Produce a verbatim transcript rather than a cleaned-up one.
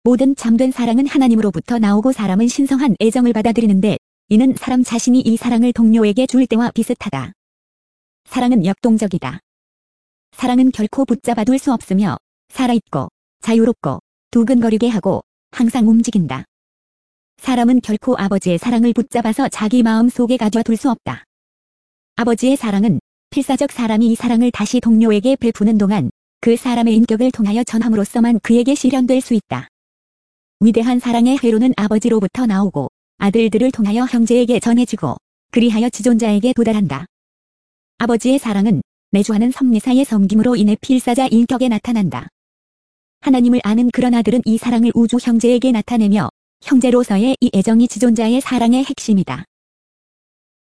모든 참된 사랑은 하나님으로부터 나오고 사람은 신성한 애정을 받아들이는데 이는 사람 자신이 이 사랑을 동료에게 줄 때와 비슷하다. 사랑은 역동적이다. 사랑은 결코 붙잡아둘 수 없으며 살아있고 자유롭고 두근거리게 하고 항상 움직인다. 사람은 결코 아버지의 사랑을 붙잡아서 자기 마음 속에 가둬둘 수 없다. 아버지의 사랑은 필사적 사람이 이 사랑을 다시 동료에게 베푸는 동안 그 사람의 인격을 통하여 전함으로써만 그에게 실현될 수 있다. 위대한 사랑의 회로는 아버지로부터 나오고 아들들을 통하여 형제에게 전해지고 그리하여 지존자에게 도달한다. 아버지의 사랑은 내주하는 섭리사의 섬김으로 인해 필사자 인격에 나타난다. 하나님을 아는 그런 아들은 이 사랑을 우주 형제에게 나타내며 형제로서의 이 애정이 지존자의 사랑의 핵심이다.